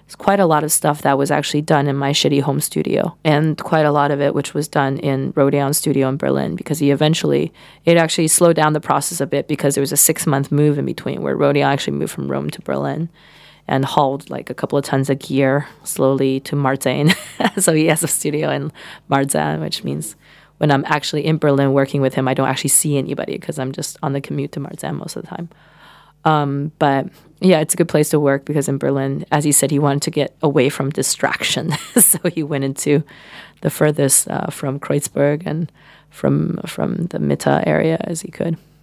It's quite a lot of stuff that was actually done in my shitty home studio, and quite a lot of it which was done in Rodeon's studio in Berlin, because it actually slowed down the process a bit because there was a 6-month move in between where Rodeon actually moved from Rome to Berlin and hauled like a couple of tons of gear slowly to Marzahn. So he has a studio in Marzahn, which means when I'm actually in Berlin working with him, I don't actually see anybody because I'm just on the commute to Marzahn most of the time. But yeah, it's a good place to work because in Berlin, as he said, he wanted to get away from distraction. So he went into the furthest from Kreuzberg and from the Mitte area as he could.